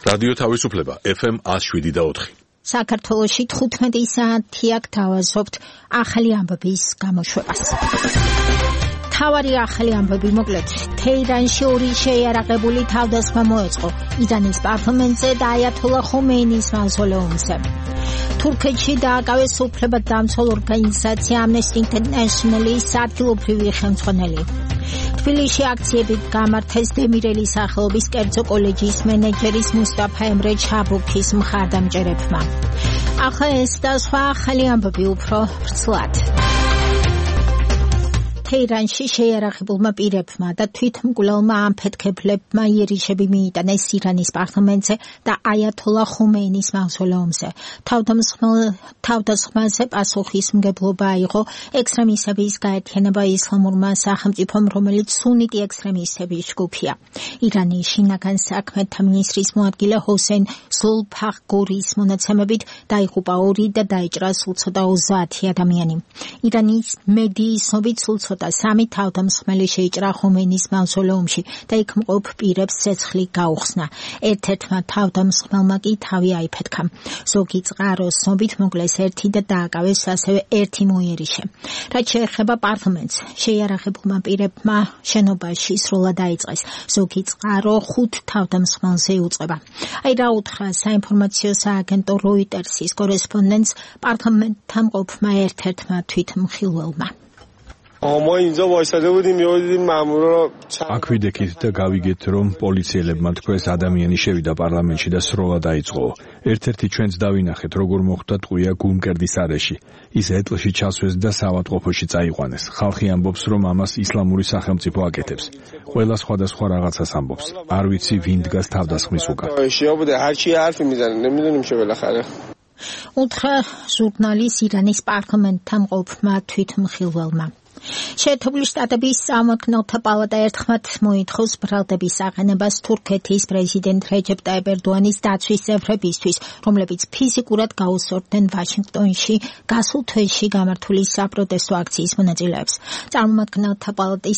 რადიო თავისუფლება FM 107.4. საქართველოში 15 საათი აქ თავაზობთ ახალი ამბების გამოშვებას. თავარი ახალი ამბები მოკლედ. თეირანში ორი შეიარაღებული თავდასხმა მოეწყო ირანის პარლამენტზე და აიათოლა ხომეინის მავზოლეუმზე. თურქეთში დააკავეს უფლებადამცველ ორგანიზაცია Amnesty International-ის ადგილობრივი ხელმძღვანელი. თბილისში აქციები გამართეს დემირელის სახელობის კერძო კოლეჯის მენეჯერის მუსტაფა ემრე ჩაბუქის მხარდამჭერებმა. ახლა ეს და სხვა ახალი ამბები უფრო ვრცლად. თეირანში შეიარაღებულმა პირებმა და თვითმკვლელმა ამფეთქებლებმა იერიშები მიიტანეს ირანის პარლამენტზე და აიათოლა ხომეინის მავზოლეუმზე. თავდასხმაზე პასუხისმგებლობა აიღო ექსტრემისტების გაერთიანება ისლამურმა სახელმწიფომ, რომელიც სუნიტი ექსტრემისტების ჯგუფია. ირანის შინაგან საქმეთა მინისტრის მოადგილე ჰოსეინ ზულფაღგურის მონაცემებით დაიღუპა 2 და დაიჭრა სულ ცოტა 30 ადამიანი. ირანის მედიის ცნობით სულ ცოტა 3 თავდამსხმელი შეიჭრა ხომეინის მავზოლეუმში და იქ მყოფ პირებს ცეცხლი გაუხსნა. ერთ-ერთმა თავდამსხმელმა კი თავი აიფეთქა. ზოგი წყაროს ცნობით მოკლეს 1 და დააკავეს ასევე 1 მოიერიშე. რაც შეეხება პარლამენტს, შეიარაღებულმა პირებმა შენობაში სრულად დაიწყეს. ზოგი წყარო 5 თავდამსხმელზე იუწყება. აი რა უთხრა საინფორმაციო სააგენტო როიტერსის კორესპონდენტს პარლამენტთან მყოფმა ერთ-ერთმა თვითმხილველმა. ما اینجا وایساده بودیم می‌دیدیم مامورا رو აქ ვიდექით და გავიგეთ რომ პოლიციელებმა თქვეს ადამიანი შევიდა პარლამენტში და სროლა დაიწყო. ერთ-ერთი ჩვენც დავინახეთ როგორ მოხდა ტყვია გუნკერდის არეში. ის ეტლში ჩასვეს და საავადმყოფოში წაიყვანეს. ხალხი ამბობს რომ ამას ისლამური სახელმწიფო აკეთებს. ყველა სხვადასხვა რაღაცას ამბობს. არ ვიცი ვინ დგას თავდასხმის უკან. شیا بوده هر کی حرفی میزنه نمیدونیم که بالاخره უთხრა ჟურნალის ირანის პარლამენტთან მყოფმა თვითმხილველმა. შეერთებული შტატების სამოქალაქო პალატა ერთხმად მოითხოვს ბრალდების აყენებას თურქეთის პრეზიდენტ რეჯეპ ტაიპ ერდოანის დაცვის წევრებისთვის, რომლებიც ფიზიკურად გაუსწორდნენ ვაშინგტონში გასულ თვეში გამართული საპროტესტო აქციის მონაწილეებს. წარმომადგენელთა პალატის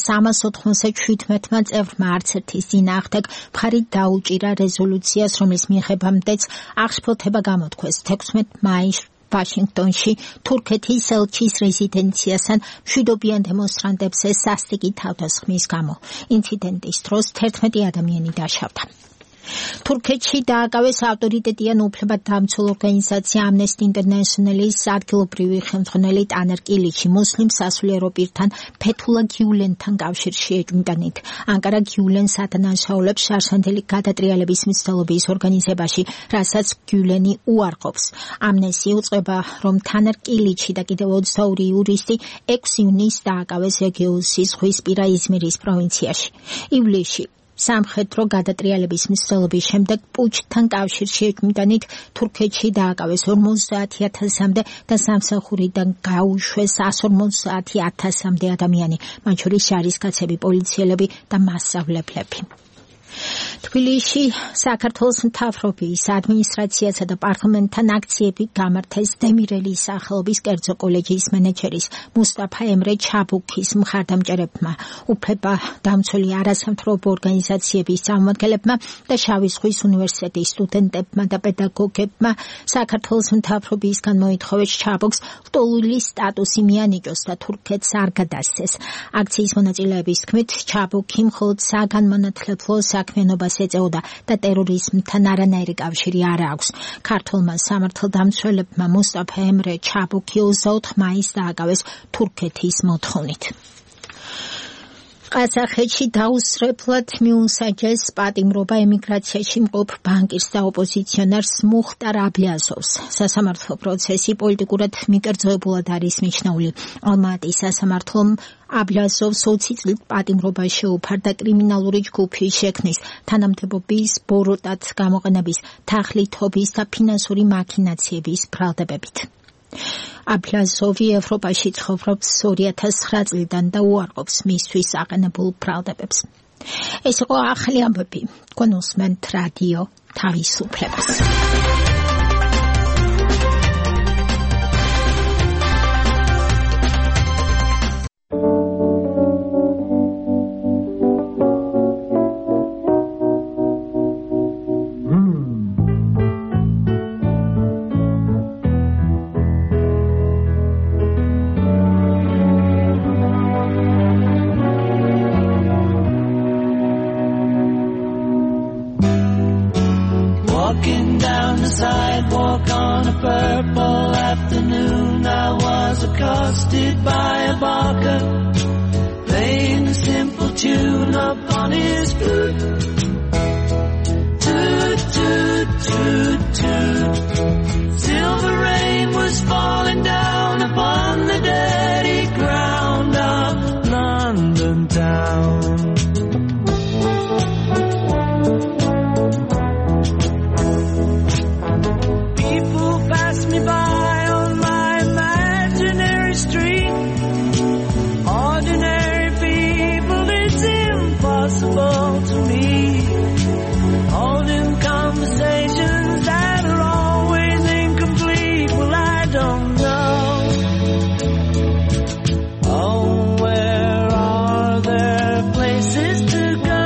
397-მა წევრმა არც ერთის წინააღმდეგ მხარი დაუჭირა რეზოლუციას, რომლის მიხედვამდეც აღშფოთება გამოთქვეს 16 მაისს ვაშინგტონში თურქეთის ელჩის რეზიდენციასთან მშვიდობიან დემონსტრანტებზე სასტიკი თავდასხმის გამო. ინციდენტის დროს 11 ადამიანი დაშავდა. თურქეთში დააკავეს ავტორიტეტიან უფლებადამცველ ორგანიზაცია Amnesty International-ის ადგილობრივი ხელმძღვანელი ტანერ კილიჩი მუსლიმ სასულიერო პირთან ფეთულა გიულენთან კავშირში ეჭვმიტანით. ანკარა გიულენს ადანაშაულებს შარშანდელი გადატრიალების მცდელობის ორგანიზებაში, რასაც გიულენი უარყოფს. Amnesty უწყება, რომ ტანერ კილიჩი და კიდევ 22 იურისტი 6 ივნისს დააკავეს ეგეოსის ზღვისპირა იზმირის პროვინციაში. ივლისში სამხედრო გადატრიალების მცდელობის შემდეგ პუჩთან კავშირში ეჭვმიტანით თურქეთში დააკავეს 50,000-მდე და სამსახურიდან გაუშვეს 150,000-მდე ადამიანი, მათ შორის ჯარისკაცები, პოლიციელები და მასწავლებლები. თბილისში საქართველოს მთავრობის ადმინისტრაციასა და პარლამენტთან აქციები გამართეს დემირელის სახელობის კერძო კოლეჯის მენეჯერის მუსტაფა ემრე ჩაბუქის მხარდამჭერებმა, უფლებადამცველი არასამთავრობო ორგანიზაციების წარმომადგენლებმა და შავი ზღვის უნივერსიტეტის სტუდენტებმა და პედაგოგებმა საქართველოს მთავრობისგან მოითხოვეს ჩაბუქს ლტოლული სტატუსი მიანიჭოს და თურქეთს არ გადასცეს. აქციის მონაწილეების თქმით, ჩაბუქი მხოლოდ საგანმანათლებლო საქმიანობას ეწეოდა და ტერორიზმთან არანაირი კავშირი არ აქვს. ქართულმა სამართალდამცველებმა მუსტაფა ემრე ჩაბუქი 24 მაისს დააკავეს თურქეთის მოთხოვნით. ყაზახეთში დაუსრებლად მიუსაჯეს პატიმრობა ემიგრაციაში მყოფ ბანკირს და ოპოზიციონერს მუხტარ აბლიაზოვს. სასამართლო პროცესი პოლიტიკურად მიკერძოებულად არის მიჩნეული. ალმატის სასამართლომ აბლიაზოვს 20 წლით პატიმრობა შეუფარდა კრიმინალური ჯგუფის შექმნის, თანამდებობის, ბოროტად გამოყენების, თაღლითობის და ფინანსური მაქინაციების ბრალდებებით. აბლაზოვი ევროპაში ცხოვრობს 2009 წლიდან და უარყოფს მისთვის აყენებულ ბრალდებებს. ეს იყო ახალი ამბები. თქვენ უსმენთ რადიო თავისუფლებას. solitude. Silver rain was falling down upon the dirty ground of London town. People pass me by on my imaginary street. Ordinary people, it's impossible to meet. Holding conversations that are always incomplete. Well, I don't know. Oh, where are there places to go?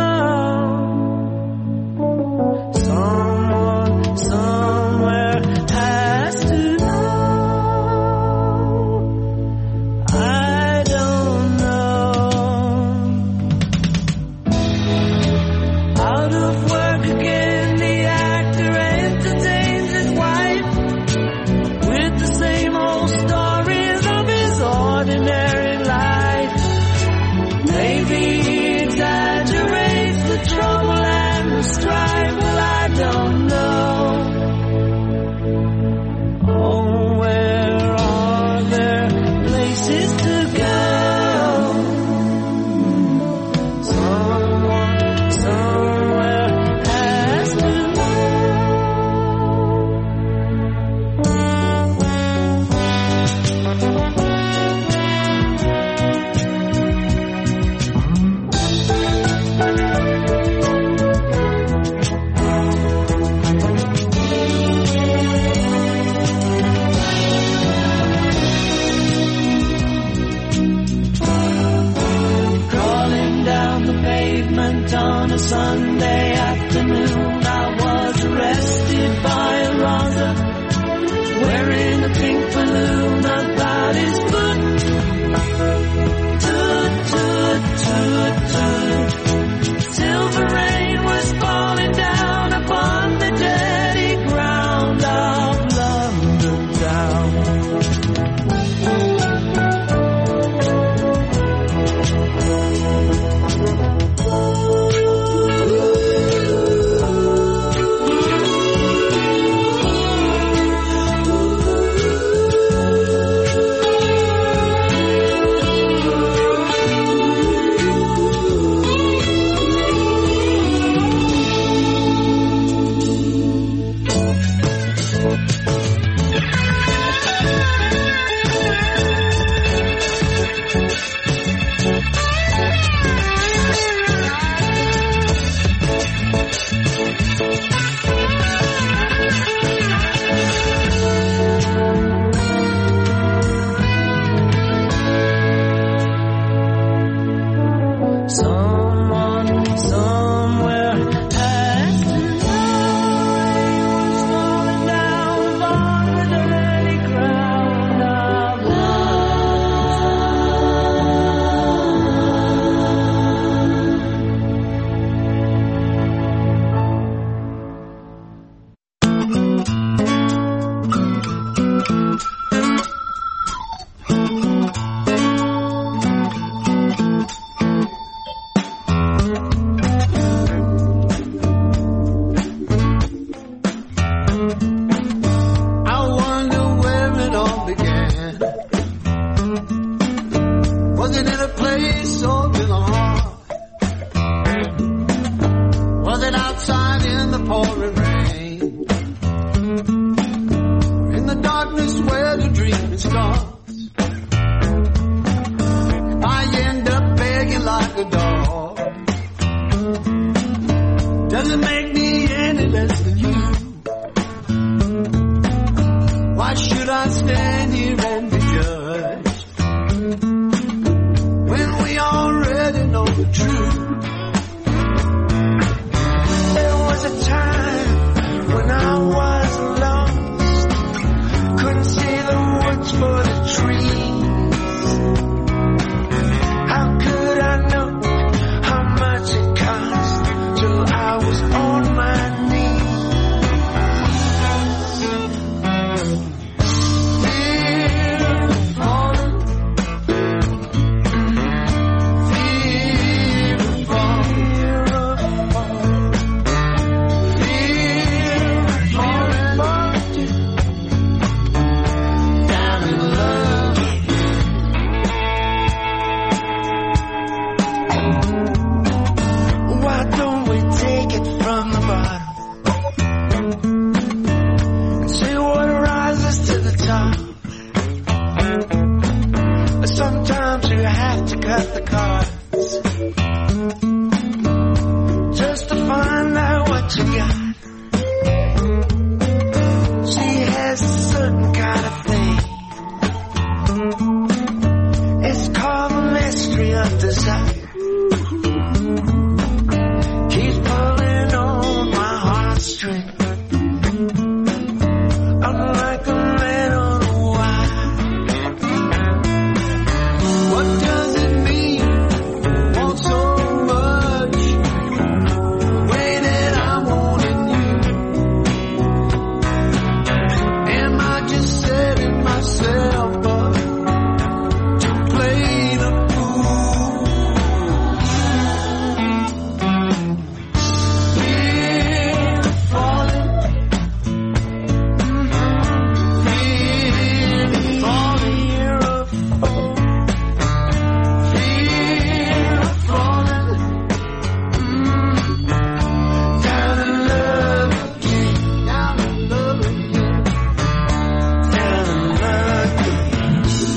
Someone, somewhere has to know. I don't know. Out of work again, the actor entertains his wife with the same old stories of his ordinary life. Maybe he exaggerates the trouble and the strife. Well, I don't know. Oh, where are there places to go? Someone, somewhere has to know. Crawling down the pavement on a Sunday afternoon, I was arrested by a Raza wearing a pink balloon about his foot. Toot, toot, toot, toot. Silver rain was falling down upon the dirty ground of London town. Someone, somewhere has to know. He was falling down upon the dirty ground of I wonder where it all began. Was it in a place or in the heart? Was it outside in the pouring rain? Or in the darkness where the dream starts? If I end up begging like a dog, does it make me any less than you? Why should I stand here and be judged when we already know the truth? There was a time when I was lost, couldn't see the woods for the trees. How could I know how much it cost till I was on my knees? Fear you have to cut the cards just to find out what you got. She has a certain kind of thing. It's called the mystery of desire. Keeps pulling on my heartstring. I'm like a man on a wire. What does it mean? Want so much, way that I'm wanting you. Am I just setting myself up to play the fool? Fear of falling, fear of falling, fear of falling, fear of falling, down in love again, down in love again, down in love again.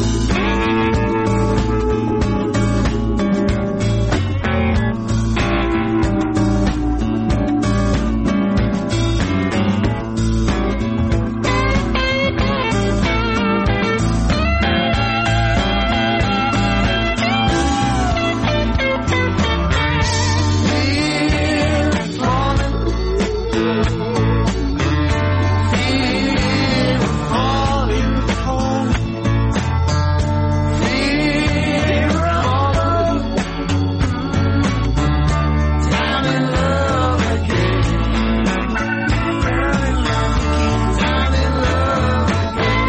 Fear of falling, fear of falling, falling, fear of falling, down in love again, down in love again, down in love again,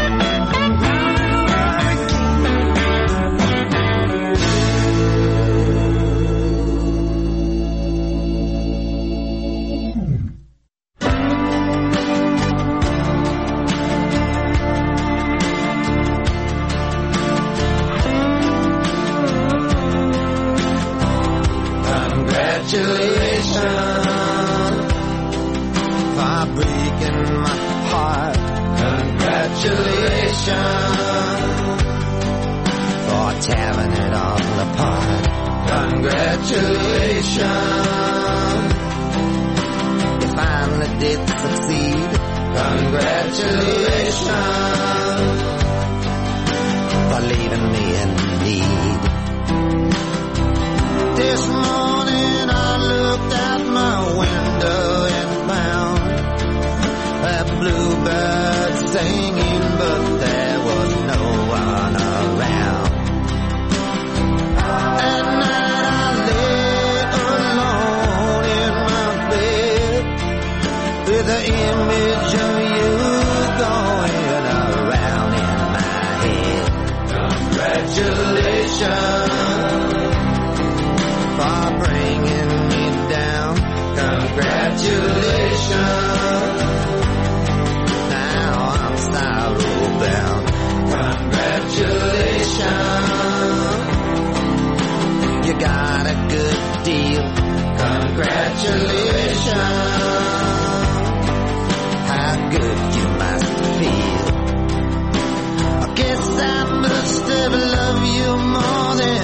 Congratulations for breaking my heart. Congratulations for tearing it all apart. Congratulations, you finally did succeed. Congratulations for leaving me in need. This morning I looked out my window and found a bluebird singing, but there was no one around. At night I lay alone in my bed with the image of you going around in my head. Congratulations for bringing me down. Congratulations, now I'm sorrow bound. Congratulations, you got a good deal. Congratulations, how good you must feel. I guess I must have loved you more than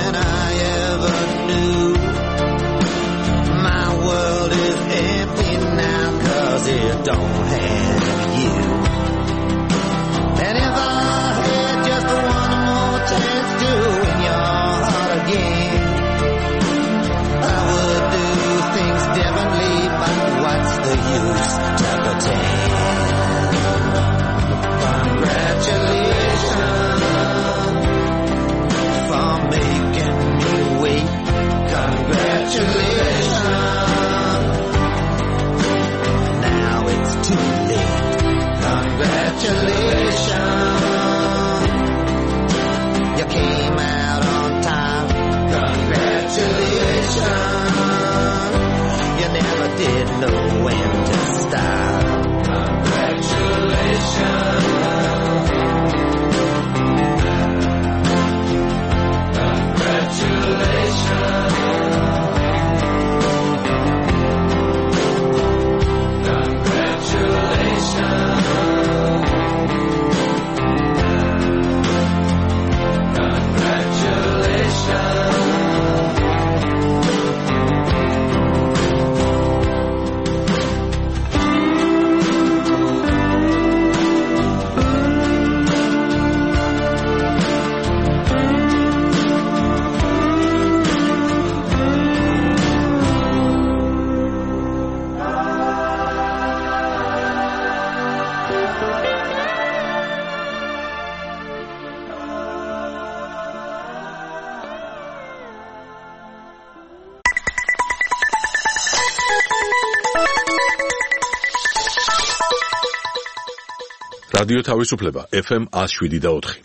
რადიო თავისუფლება FM 107.4.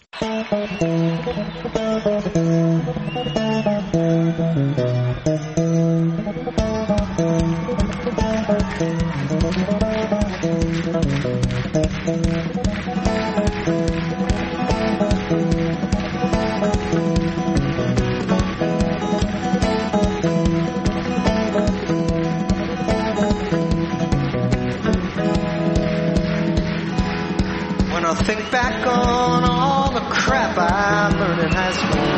Think back on all the crap I learned in high school.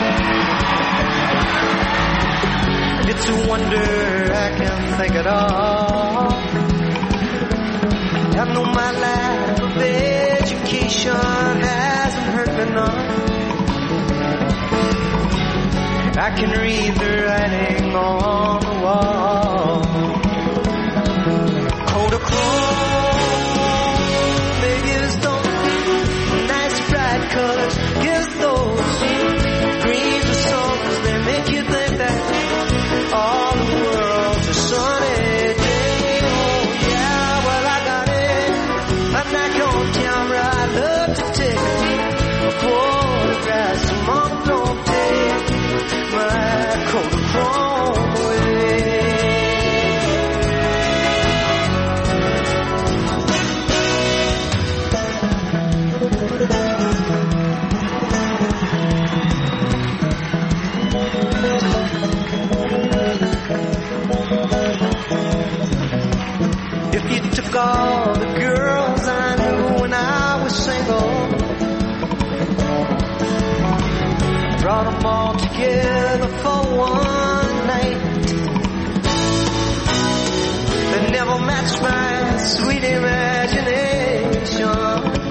It's a wonder I can think it all. I know my lack of education hasn't hurt me none. I can read the writing on the wall. Colors, give those greens or songs, they make you think that all the world's a sunny day. Oh yeah, well I got it. I'm not on camera, I love to take photographs. So mom, don't take my Kodachrome away. All the girls I knew when I was single, brought them all together for one night. They never matched my sweet imagination,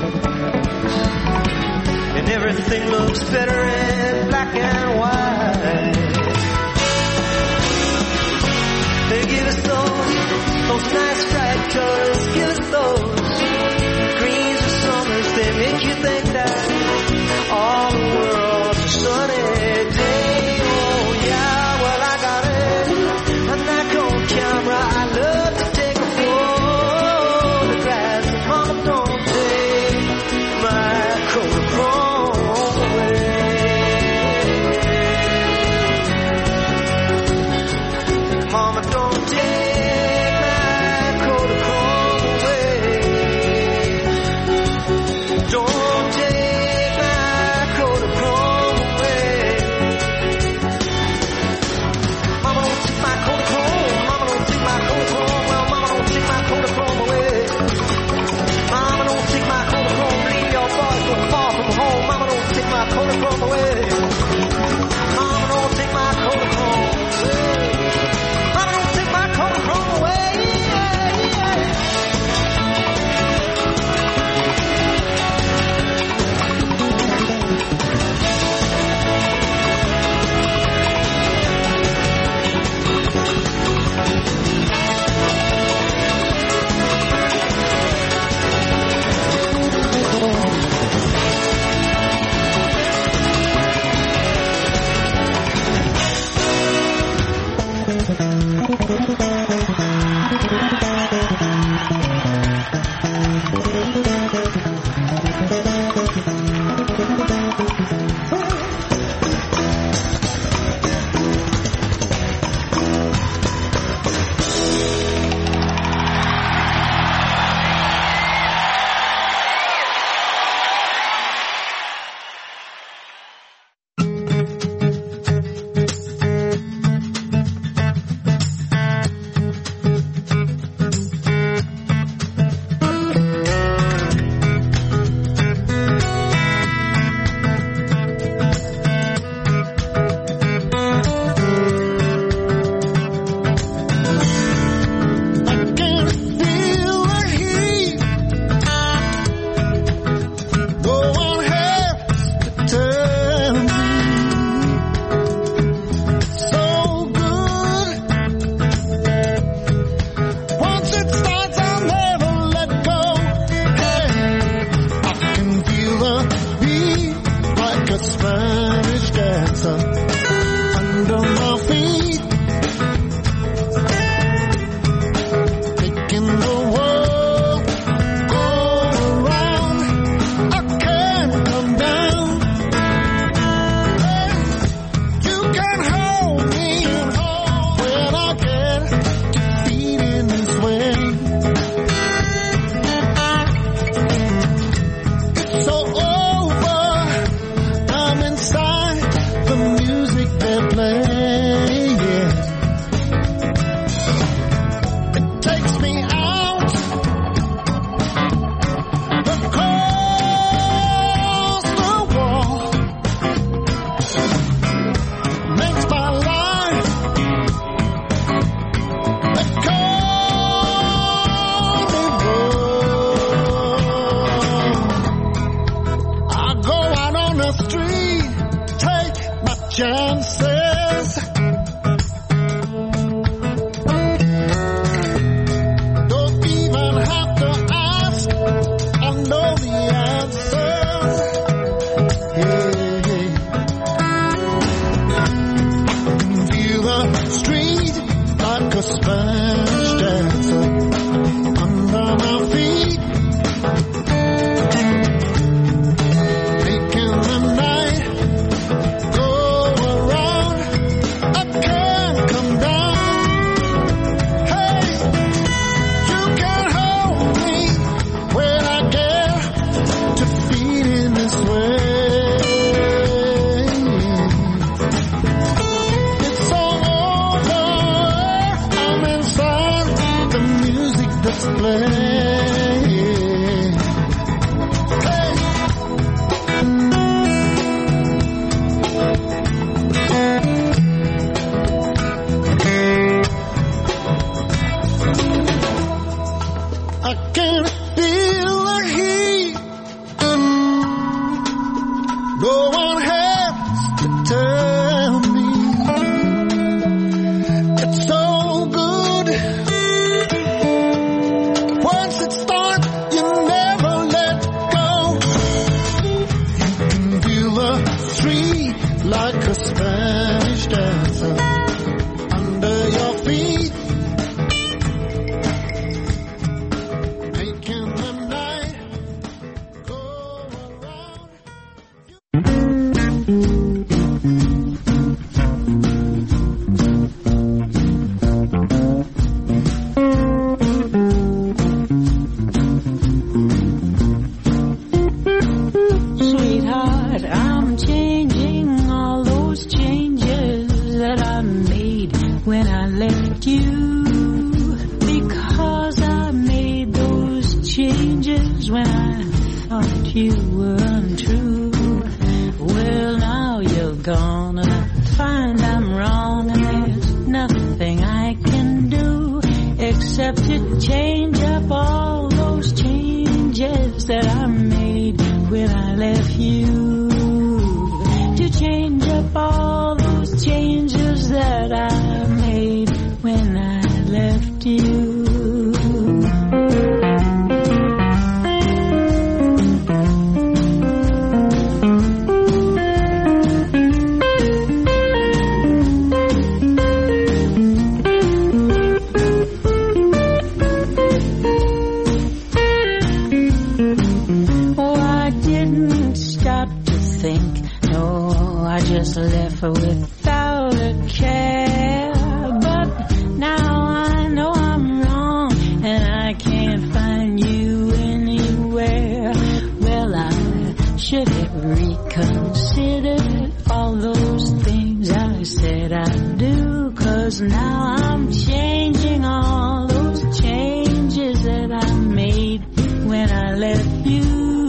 and everything looks better in black and white. They give us those nice bright colors, give us those greens or summers. They make you think that all the world's a sunny day. Oh yeah, well I got it. I'm not on camera, I love to take a photograph. Mama, don't take my Kodachrome away. Mama, don't take my Kodachrome. chances. Don't even have to ask, I know the answers. Hey. Feel the street like a Spanish dancer under my feet. Making the night go around. I can't come down. Hey, you can hold me when I get to feeling this way. It's all over. I'm inside the music that's playing. Hey. I can feel the heat. No one has to tell me. It's so good. Once it starts, you never let go. You can feel the street like a Spanish dancer under your feet. Making the night go around. Sweetheart, I'm changing all those changes that I made when I left you. Because I made those changes when I thought you were untrue. Well, now you're gone and I find I'm wrong, and there's nothing I can do except to change up all those changes that I made when I left you. To change up all those changes that I made when I left you. Oh, I didn't stop to think. No, I just left without a care. But now I know I'm wrong, and I can't find you anywhere. Well, I should have reconsidered all those things I said I'd do. 'Cause now I'm changing all those changes that I made when I left you.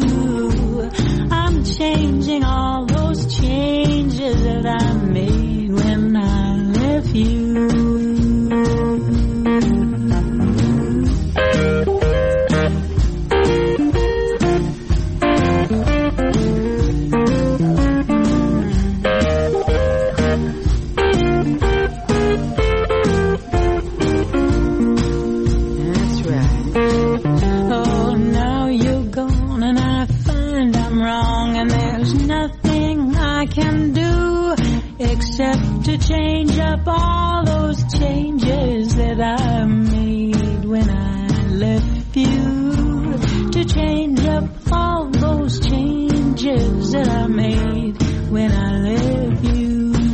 I'm changing all those changes that I made when I left you. That's right. Oh, now you're gone and I find I'm wrong, and there's nothing I can do except to change up all those changes that I made when I left you. To change up all those changes that I made when I left you.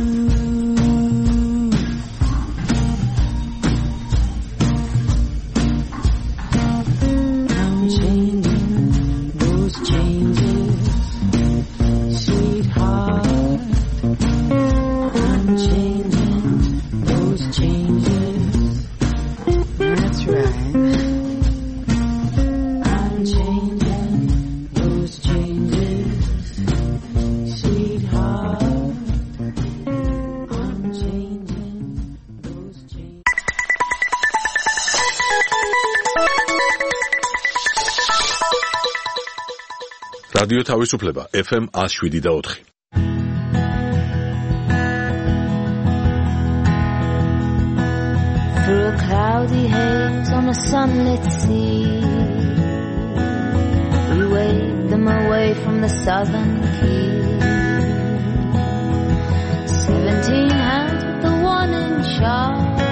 I'm changing those changes, sweetheart. I'm changing those changes. That's right. I'm changing those changes, sweetheart. I'm changing those changes. რადიო თავისუფლება FM 107.4. cloudy haze on a sunlit sea. We waved them away from the southern key. 17 hands with the one in charge.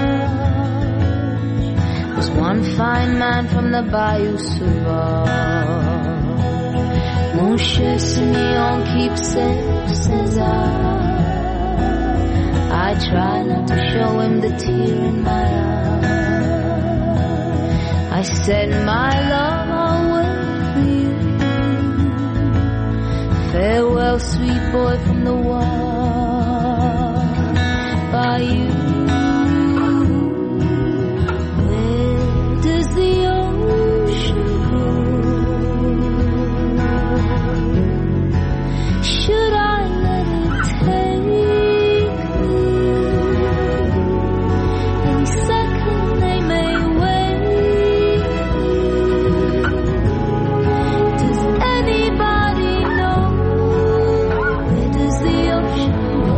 There's one fine man from the Bayou Sauvage. Mon cher Simeon, keep safe, says I try not to show him the tear in my eye. I said, my love, I'll wait for you. Farewell, sweet boy from the wall. By you. Where does the ocean go? Should I let it take me? Any second they may wake me. Does anybody know? Where does the ocean go?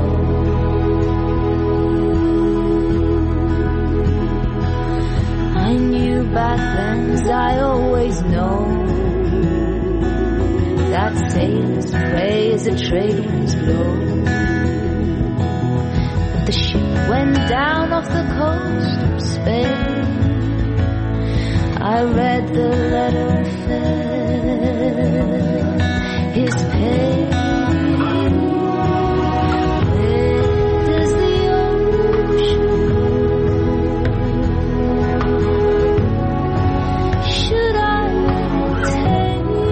I knew back then, as I always know, that sailors pray as the trade winds blow. But the ship went down off the coast of Spain. I read the letter and felt his pain. Where does the ocean go? Should I let it take me?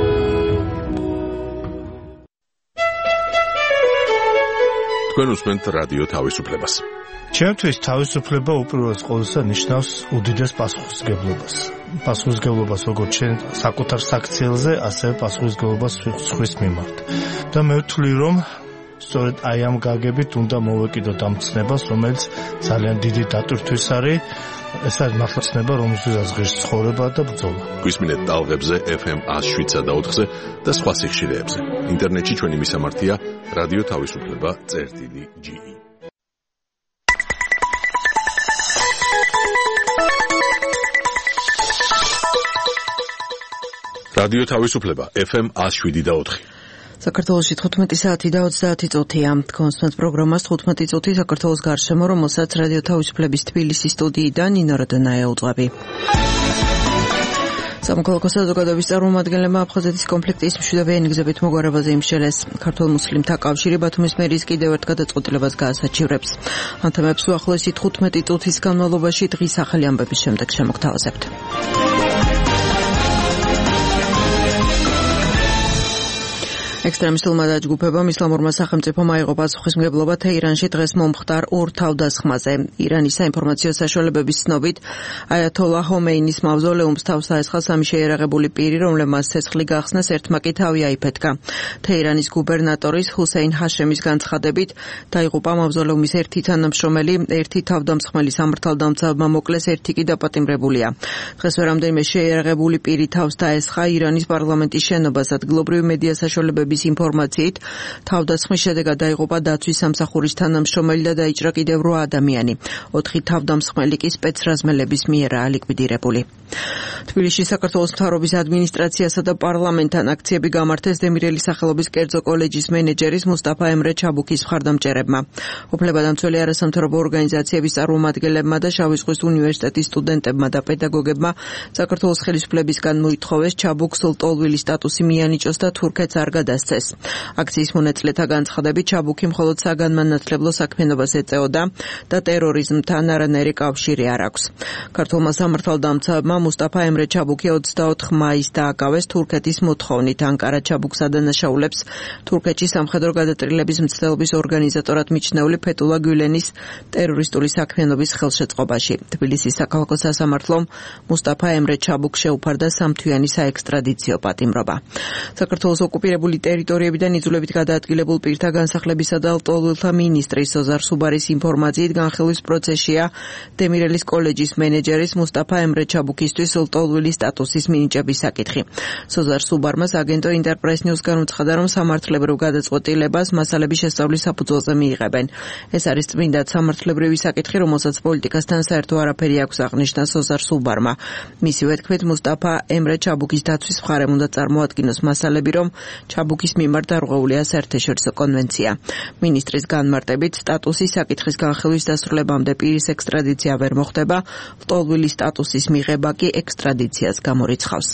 თქვენ უსმენთ რადიო თავისუფლებას. ჩემთვის თავისუფლება უპირველეს ყოვლისა ნიშნავს უდიდეს პასუხისმგებლობას. პასუხისმგებლობას როგორც ჩვენ საკუთარ საქციელზე, ასევე პასუხისმგებლობას სხვის მიმართ. და მე ვთვლი, რომ სწორედ აი ამ გაგებით უნდა მოვეკიდოთ ამ ცნებას, რომელიც ძალიან დიდი დატვირთვის არის. ეს არის მართლა ცნება, რომელსაც ღირს ცხოვრება და ბრძოლა. გვისმინეთ ტალღებზე FM 107.4-ზე და სხვა სიხშირეებზე. ინტერნეტში ჩვენი მისამართია რადიო თავისუფლება.ge. რადიო თავისუფლება FM 107.4. საქართველოში 15 საათი და 30 წუთია. კონსტანტ პროგრამას 15 წუთი საქართველოს გარშემო, რომელსაც რადიო თავისუფლების თბილისის სტუდიიდან ნინო როდონაია უძღვები. სამოქალაქო საზოგადოების წარმომადგენლებმა აფხაზეთის კონფლიქტის მშვიდობიანი გზებით მოგვარებაზე იმსჯელეს. ქართულ-მუსლიმთა კავშირი ბათუმის მერის კიდევ ერთ გადაწყვეტილებას გაასაჩივრებს. ამ თემებს უახლოესი 15 წუთის განმავლობაში დღის ახალი ამბების შემდეგ შემოგთავაზებთ. ექსტრემისტულმა დაჯგუფებამ ისლამურმა სახელმწიფომ აიღო პასუხისმგებლობა თეირანში დღეს მომხდარ ორ თავდასხმაზე. ირანის საინფორმაციო საშუალებების ცნობით, აიათოლა ჰომეინის მავზოლეუმს თავს დაესხა სამი შეიარაღებული პირი, რომლებმაც ცეცხლი გახსნეს, ერთმა კი თავი აიფეთქა. თეირანის გუბერნატორის ჰუსეინ ჰაშემის განცხადებით, დაიღუპა მავზოლეუმის ერთი თანამშრომელი, ერთი თავდამსხმელი სამართალდამცავმა მოკლეს, ერთი კი დაპატიმრებულია. დღეს რამდენიმე შეიარაღებული პირი თავს დაესხა ირანის პარლამენტის შენობას. ადგილობრივი მედია საშუალებების ინფორმაციით, თავდასხმის შედეგად დაიღუპა დაცვის სამსახურის თანამშრომელი და დაიჭრა კიდევ 8 ადამიანი. 4 თავდამსხმელი კი სპეცრაზმელების მიერაა ლიკვიდირებული. თბილისში საქართველოს მთავრობის ადმინისტრაციასა და პარლამენტთან აქციები გამართეს დემირელის სახელობის კერძო კოლეჯის მენეჯერის მუსტაფა ემრე ჩაბუქის მხარდამჭერებმა. უფლებადამცველი არასამთავრობო ორგანიზაციების წარმომადგენლებმა და შავი ზღვის უნივერსიტეტის სტუდენტებმა და პედაგოგებმა საქართველოს ხელისუფლებისგან მოითხოვეს ჩაბუქს ლტოლვილი სტატუსი მიანიჭოს და თურქეთს არ გადასცეს. აქციის მონაწილეთა განცხადებით, ჩაბუქი მხოლოდ საგანმანათლებლო საქმიანობას ეწეოდა და ტერორიზმთან არანაირი კავშირი არ აქვს. ქართულმა სამართალდამცავმა მუსტაფა ემრე ჩაბუქი 24 მაისს დააკავეს თურქეთის მოთხოვნით. ანკარა ჩაბუქს ადანაშაულებს თურქეთში სამხედრო გადატრილების მცდელობის ორგანიზატორად მიჩნეული ფეთულა გულენის ტერორისტული საქმიანობის ხელშეწყობაში. თბილისის საქალაქო სასამართლომ მუსტაფა ემრე ჩაბუქს შეუფარდა 3 თვიანი საექსტრადიციო პატიმრობა. საქართველოს ოკუპირებული ტერიტორიებიდან იძულებით გადაადგილებულ პირთა განსახლებისა და ლტოლვილთა მინისტრის სოზარ სუბარის ინფორმაციით განხილვის პროცესშია დემირელის კოლეჯის მენეჯერის მუსტაფა ემრე ჩაბუქისთვის ლტოლვილის სტატუსის მინიჭების საკითხი. სოზარ სუბარმა აგენტო ინტერპრეს ნიუს განუცხადა, რომ სამართლებრივ გადაწყვეტილებას მასალების შესწავლის საფუძველზე მიიღებენ. ეს არის წმინდად სამართლებრივი საკითხი, რომელსაც პოლიტიკასთან საერთო არაფერი აქვს, აღნიშნა სოზარ სუბარმა. მისივე თქმით, მუსტაფა ემრე ჩაბუქის დაცვის მხარემ უნდა წარმოადგინოს მასალები, რომ ჩაბუქის მიმართ დარღვეულია საერთაშორისო კონვენცია. მინისტრის განმარტებით, სტატუსის საკითხის განხილვის დასრულებამდე პირის ექსტრადიცია ვერ მოხდება, ლტოლვილის სტატუსის მიღება კი ექსტრადიციას გამორიცხავს.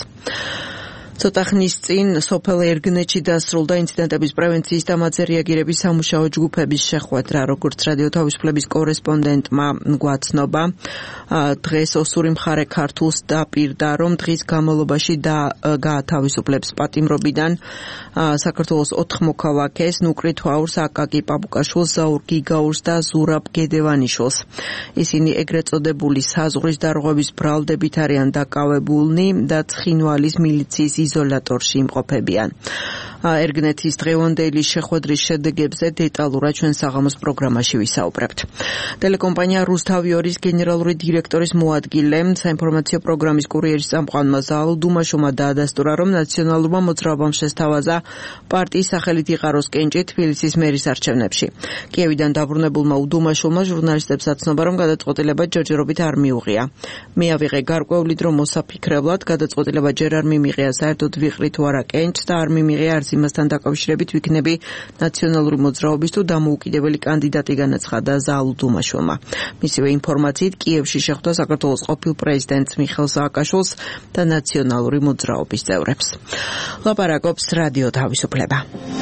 ცოტა ხნის წინ სოფელ ერგნეთში დასრულდა ინციდენტების პრევენციის და მათზე რეაგირების სამუშაო ჯგუფების შეხვედრა, როგორც რადიო თავისუფლების კორესპონდენტმა გვაცნობა. დღეს ოსური მხარე ქართულს დაპირდა, რომ დღის განმავლობაში გაათავისუფლებს პატიმრობიდან საქართველოს 4 მოქალაქეს, ნუკრით ვაურს, აკაკი პაპუკაშვილს, ზაურ გიგაურს და ზურაბ გედევანიშვილს. ისინი ეგრეთ წოდებული საზღვრის დარღვევის ბრალდებით არიან დაკავებულნი და ცხინვალის მილიციის იზოლატორში იმყოფებიან. ერგნეთის დღევანდელი შეხვედრის შედეგებზე დეტალურად ჩვენ საღამოს პროგრამაში ვისაუბრებთ. ტელეკომპანია რუსთავიორის გენერალური დირექტორის მოადგილე, საინფორმაციო პროგრამის კურიერის წამყვანმა ზაალ დუმაშოვმა დაადასტურა, რომ ნაციონალურმა მოძრაობამ შესთავაზა პარტიის სახელით იყაროს კენჭი თბილისის მერის არჩევნებში. კიევიდან დაბრუნებულმა უდუმაშოვმა ჟურნალისტებს აცნობა, რომ გადაწყვეტილება ჯერჯერობით არ მიუღია. მე ავიღე გარკვეული დრო მოსაფიქრებლად, გადაწყვეტილება ჯერ არ მიმიღია, საერთოდ ვიყრით ვარა კენჭს და არ მიმიღია არც იმასთან დაკავშირებით ვიქნები ნაციონალური მოძრაობის თუ დამოუკიდებელი კანდიდატი, განაცხადა ზაალ დუმაშოვმა. მისივე ინფორმაციით, კიევში შეხვდა საქართველოს ყოფილ პრეზიდენტს მიხეილ სააკაშვილს და ნაციონალური მოძრაობის წევრებს. ლაპარაკობს რადიო თავისუფლება.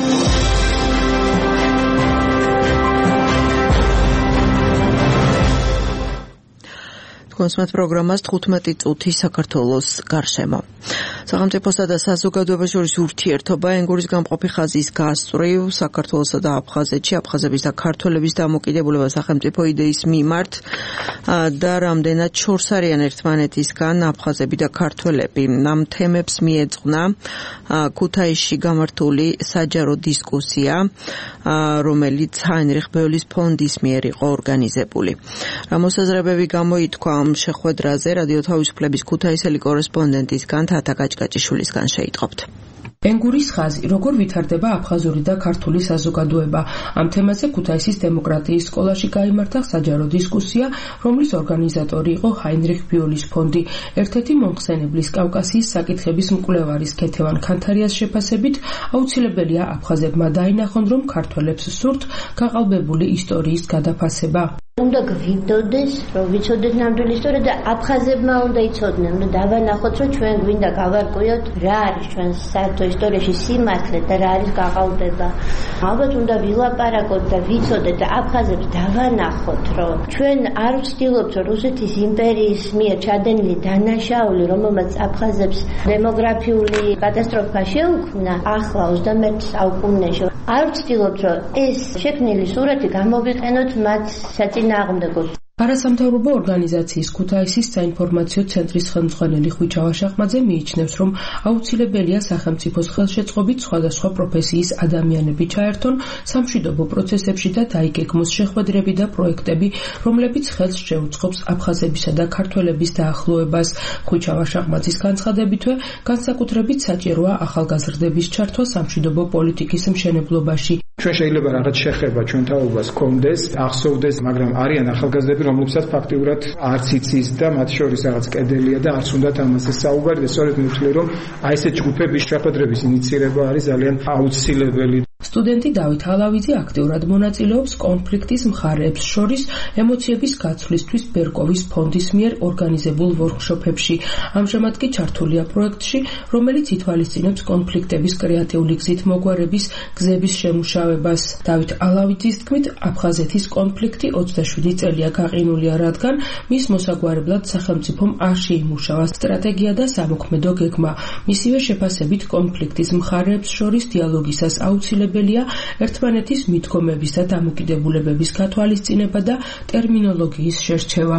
კონსმეთ პროგრამას 15 წუთი საქართველოს გარშემო. სახელმწიფოსა და საზოგადოებას შორის ურთიერთობა ენგურის გამყოფი ხაზის გასწვრივ საქართველოსა და აფხაზეთში აფხაზების და ქართველების დამოკიდებულება სახელმწიფო იდეის მიმართ და რამდენად შორს არიან ერთმანეთისგან აფხაზები და ქართველები. ამ თემებს მიეძღვნა ქუთაისში გამართული საჯარო დისკუსია, რომელიც ჰაინრიხ ბეულის ფონდის მიერ იყო ორგანიზებული. მოსაზრებები გამოითქვა ამ შეხვედრაზე რადიო თავისუფლების ქუთაისელი კორესპონდენტისგან თათა გაჭგაჭიშვილისგან შეიტყობთ. ენგურის ხაზი, როგორ ვითარდება აფხაზური და ქართული საზოგადოება. ამ თემაზე ქუთაისის დემოკრატიის სკოლაში გაიმართა საჯარო დისკუსია, რომლის ორგანიზატორი იყო ჰაინრიხ ბიოლის ფონდი. ერთ-ერთი მომხსენებლის კავკასიის საკითხების მკვლევარის ქეთევან ქანთარიას შეფასებით, აუცილებელია აფხაზებმა დაინახონ, რომ ქართველებს სურთ გაყალბებული ისტორიის გადაფასება. უნდა გვიდოდეს, რომ ვიცოდეთ ნამდვილი ისტორია და აფხაზებმა უნდა იცოდნენ, უნდა დავანახოთ, რომ ჩვენ გვინდა გავარკვიოთ, რა არის ჩვენ საერთო ისტორიაში სიმართლე და რა არის გაყალბება. ალბათ უნდა ვილაპარაკოთ და ვიცოდეთ და აფხაზებს დავანახოთ, რომ ჩვენ არ ვცდილობთ, რომ რუსეთის იმპერიის მიერ ჩადენილი დანაშაული, რომელმაც აფხაზებს დემოგრაფიული კატასტროფა შეუქმნა, ახლა 21 საუკუნეში არ ვცდილობთ, რომ ეს შექმნილი სურათი გამოვიყენოთ მათ საწინააღმდეგოდ. არასამთავრობო ორგანიზაციის ქუთაისის საინფორმაციო ცენტრის ხელმძღვანელი ხვიჩა ვაშახმაძე მიიჩნევს, რომ აუცილებელია სახელმწიფოს ხელშეწყობით სხვადასხვა პროფესიის ადამიანები ჩაერთონ სამშვიდობო პროცესებში და დაიგეგმოს შეხვედრები და პროექტები, რომლებიც ხელს შეუწყობს აფხაზებისა და ქართველების დაახლოებას. ხვიჩა ვაშახმაძის განცხადებითვე, განსაკუთრებით საჭიროა ახალგაზრდების ჩართვა სამშვიდობო პოლიტიკის მშენებლობაში. ჩვენ შეიძლება რაღაც შეხება ჩვენ თაობას კონდეს, ახსოვდეს, მაგრამ არიან ახალგაზრდები, რომლებსაც ფაქტიურად არც იცის და მათ შორის რაღაც კედელია და არც უნდათ ამაზე საუბარი და სწორედ მე ვთვლი, რომ აი ესეთ ჯგუფების შეხვედრების ინიციირება არის ძალიან აუცილებელი. სტუდენტი დავით ალავიძე აქტიურად მონაწილეობს კონფლიქტის მხარეებს შორის ემოციების გაცვლისთვის ბერკოვის ფონდის მიერ ორგანიზებულ ვორქშოპებში. ამჟამად კი ჩართულია პროექტში, რომელიც ითვალისწინებს კონფლიქტების კრეატიული გზით მოგვარების გზების შემუშავებას. დავით ალავიძის თქმით, აფხაზეთის კონფლიქტი 27 წელია გაყინულია, რადგან მის მოსაგვარებლად სახელმწიფომ არ შეიმუშავა სტრატეგია და სამოქმედო გეგმა. მისივე შეფასებით, კონფლიქტის მხარეებს შორის დიალოგისას აუცილებელია ერთმანეთის მიდგომების და დამოკიდებულებების გათვალისწინება და ტერმინოლოგიის შერჩევა.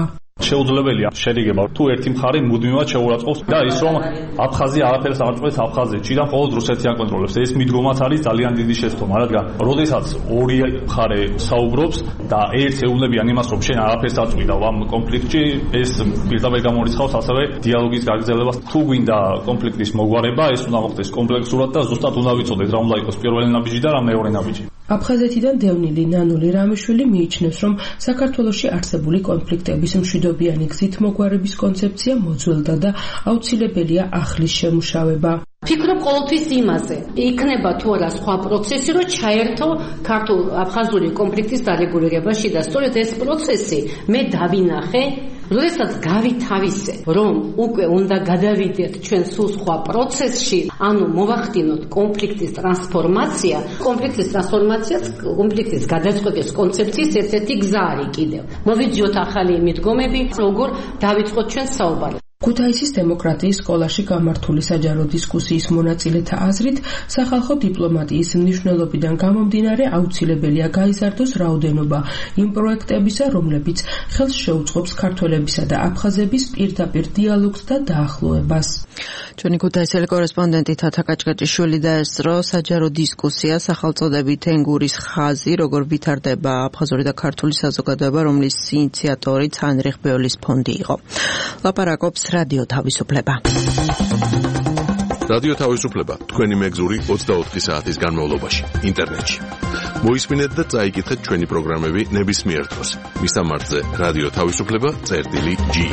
შეუძლებელია შერიგება თუ ერთი მხარე მუდმივად შეურაცხყოფს და ის რომ აფხაზია არაფერს არ აწყვეტს აფხაზეთში და მხოლოდ რუსეთი აკონტროლებს. ეს მიდგომაც არის ძალიან დიდი შეცდომა, რადგან როდესაც ორი მხარე საუბრობს და ერთს ეუბნებიან იმას, რომ შენ არაფერს არ აწყვეტ ამ კონფლიქტში, ეს პირდაპირ გამორიცხავს ასევე დიალოგის გაგრძელებას. თუ გვინდა კონფლიქტის მოგვარება, ეს უნდა მოხდეს კომპლექსურად და ზუსტად უნდა ვიცოდეთ რა უნდა იყოს პირველი ნაბიჯი და რა მეორე ნაბიჯი. აფხაზეთიდან დევნილი ნანული რამიშვილი მიიჩნევს, რომ საქართველოში არსებული კონფლიქტების მშვიდობიანი გზით მოგვარების კონცეფცია მოძველდა და აუცილებელია ახლის შემუშავება. ფიქრობ ყოველთვის იმაზე, იქნება თუ არა სხვა პროცესი, რომ ჩაერთო ქართულ-აფხაზური კონფლიქტის დარეგულირებაში და სწორედ ეს პროცესი მე დავინახე, როდესაც გავითავისე, რომ უკვე უნდა გადავიდეთ ჩვენ სულ სხვა პროცესში, ანუ მოვახდინოთ კონფლიქტის ტრანსფორმაცია, კონფლიქტის გადაწყვეტის კონცეფციის ერთ-ერთი გზა არის კიდევ. მოვიძიოთ ახალი მიდგომები, როგორ დავიწყოთ ჩვენ საუბარი. ქუთაისის დემოკრატიის სკოლაში გამართული საჯარო დისკუსიის მონაწილეთა აზრით, სახალხო დიპლომატიის მნიშვნელობიდან გამომდინარე აუცილებელია გაიზარდოს რაოდენობა იმ პროექტებისა, რომლებიც ხელს შეუწყობს ქართველებისა და აფხაზების პირდაპირ დიალოგს და დაახლოებას. ჩვენი ქუთაისელი კორესპონდენტი თათა კაჭკაჭიშვილი დაესწრო საჯარო დისკუსია სახელწოდებით ენგურის ხაზი, როგორ ვითარდება აფხაზური და ქართული საზოგადოება, რომლის ინიციატორიც ჰაინრიხ ბეოლის ფონდი იყო. ლაპარაკობს რადიო თავისუფლება. რადიო თავისუფლება თქვენი მეგზური 24 საათის განმავლობაში ინტერნეტში. მოისმინეთ და წაიკითხეთ ჩვენი პროგრამები ნებისმიერ დროს. მისამართზე რადიო თავისუფლება.ge.